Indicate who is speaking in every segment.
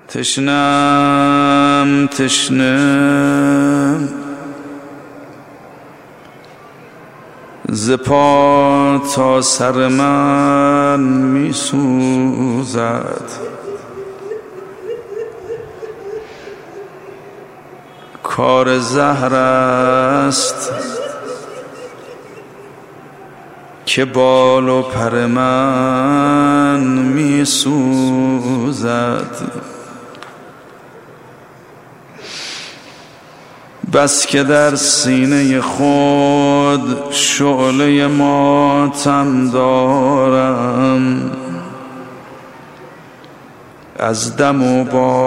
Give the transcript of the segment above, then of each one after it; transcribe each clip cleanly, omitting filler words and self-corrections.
Speaker 1: تشنم تشنه ز پا تا سر من می سوزد، کار زهر است که بال و پر من می سوزد. بس که در سینه خود شعله ماتم دارم، از دم و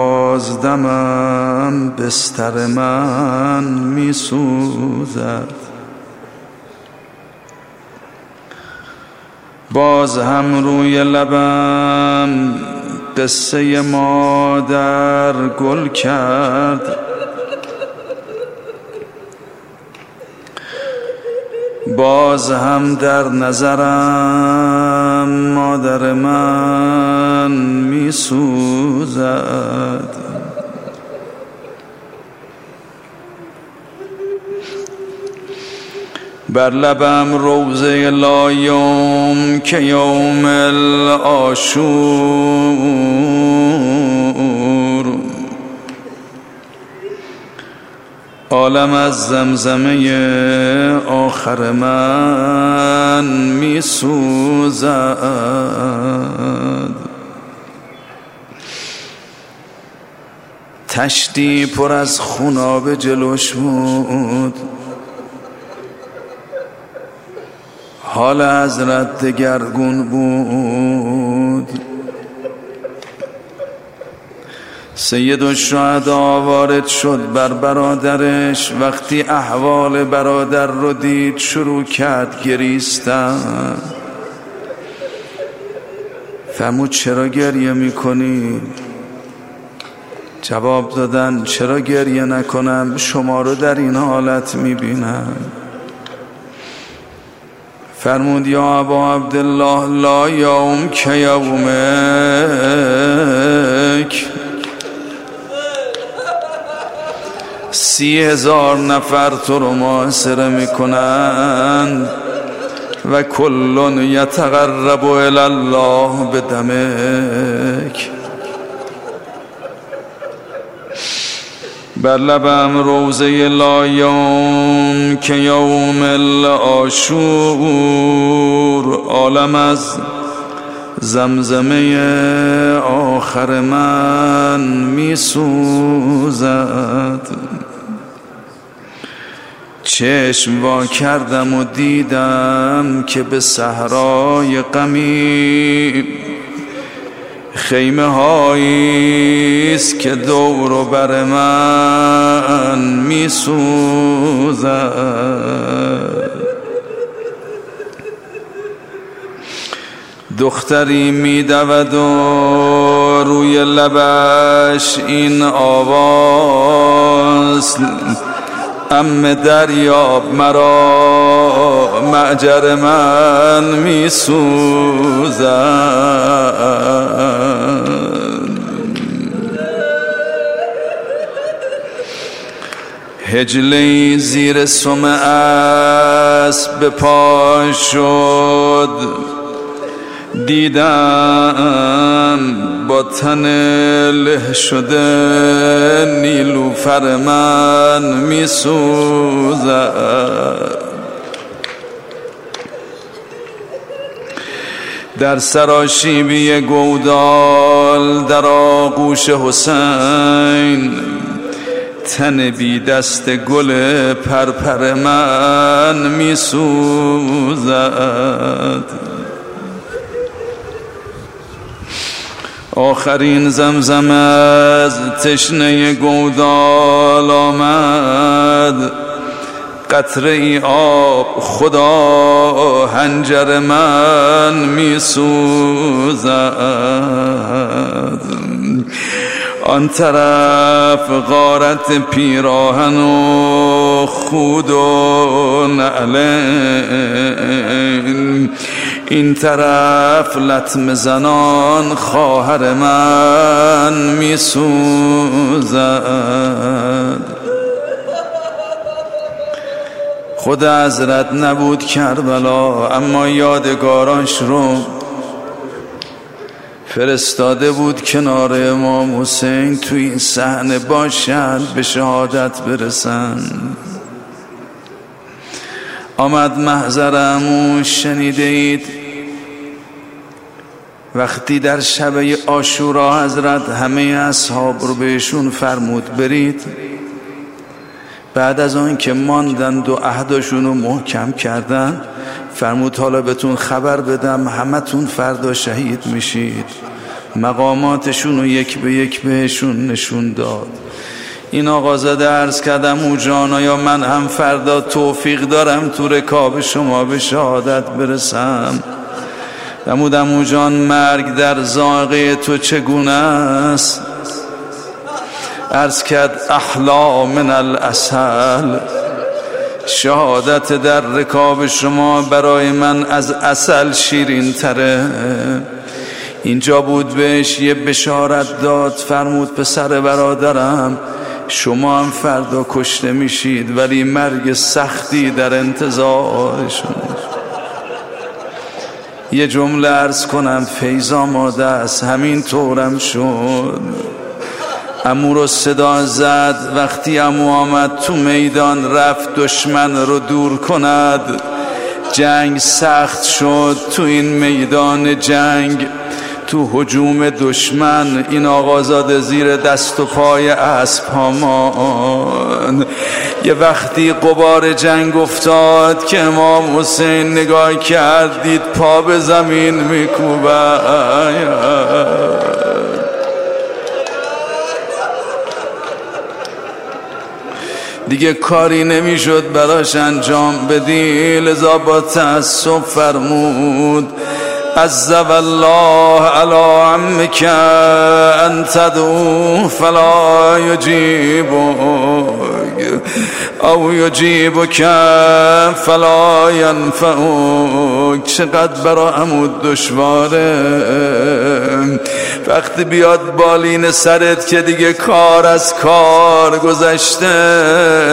Speaker 1: بازدمم بستر من می سوزد. باز هم روی لبم قصه مادر گل کرد، باز هم در نظرم مادر من می سوزد. بر لبم روضه لایم که یوم العاشور، عالم از زمزمه آخر من می سوزد. تشتی پر از خوناب جلوش بود، حال حضرت دگرگون بود. سید الشهدا وارد شد بر برادرش، وقتی احوال برادر رو دید شروع کرد گریستن. فرمود چرا گریه میکنی؟ جواب دادن چرا گریه نکنم، شما رو در این حالت میبینم. فرمود یا ابا عبدالله لا یوم که یومک، 30,000 نفر تو رو محاصره میکنند و کل یتقرب الی الله بدمک. بر لبم روضه لایم که یوم العاشور، عالم از زمزمه آخر من می سوزد. چشم وا کردم و دیدم که به صحرای غمی خیمه هاییست که دور و بر من می سوزد. دختری می دود و روی لبش این آواز، ام دریاب مرا معجر من می سوزد. هجله زیر سم اسب پا شد، دیدم با تن له شده نیلوفر من می سوزد. در سراشیبی گودال در آغوش حسین، تن بی دست گل پرپر من می سوزد. آخرین زمزم از تشنه گودال آمد، قطره ای آب خدا حنجر من می سوزد. آن طرف غارت پیراهن و خود و نعلین، این طرف لطم زنان خواهر من می می سوزد. خود حضرت نبود کربلا، اما یادگارانش رو فرستاده بود کنار امام حسین توی این صحنه باشد، به شهادت برسن. آمد محضر عمو. شنیده اید وقتی در شب عاشورا حضرت همه اصحاب رو بهشون فرمود برید، بعد از آن که ماندند و عهدشون رو محکم کردن، فرمود حالا بهتون خبر بدم همتون فردا شهید میشید. مقاماتشون رو یک به یک بهشون نشون داد. این آقازاده عرض کردم او جانا یا من هم فردا توفیق دارم تو رکاب شما به شهادت برسم. دمودم او جان مرگ در ذائقه تو چگونه است؟ عرض کرد احلا من العسل، شهادت در رکاب شما برای من از عسل شیرین تره. اینجا بود بهش یه بشارت داد، فرمود پسر برادرم شما هم فردا کشته میشید، ولی مرگ سختی در انتظارشون. یه جمله عرض کنم فیض آماده است، همین طورم شد. عمو رو صدا زد، وقتی عمو آمد تو میدان رفت دشمن رو دور کند. جنگ سخت شد تو این میدان جنگ، تو هجوم دشمن این آقازاده زیر دست و پای اسب هامان. یه وقتی غبار جنگ افتاد که امام حسین نگاه کرد، دید پا به زمین میکوبد. دیگه کاری نمیشد براش انجام بدی، لذا با تأسف فرمود عز والله علی عمک ان تدعو فلا یجیبک او یجیبک فلا ینفعک. چقدر برا عمود دشواره وقتی بیاد بالین سرت که دیگه کار از کار گذشته.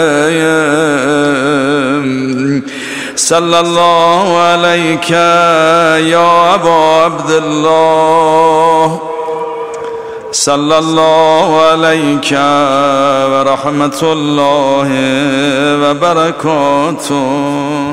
Speaker 1: صلی الله علیک یا ابا عبدالله، صلی الله علیک و رحمت الله و برکاته.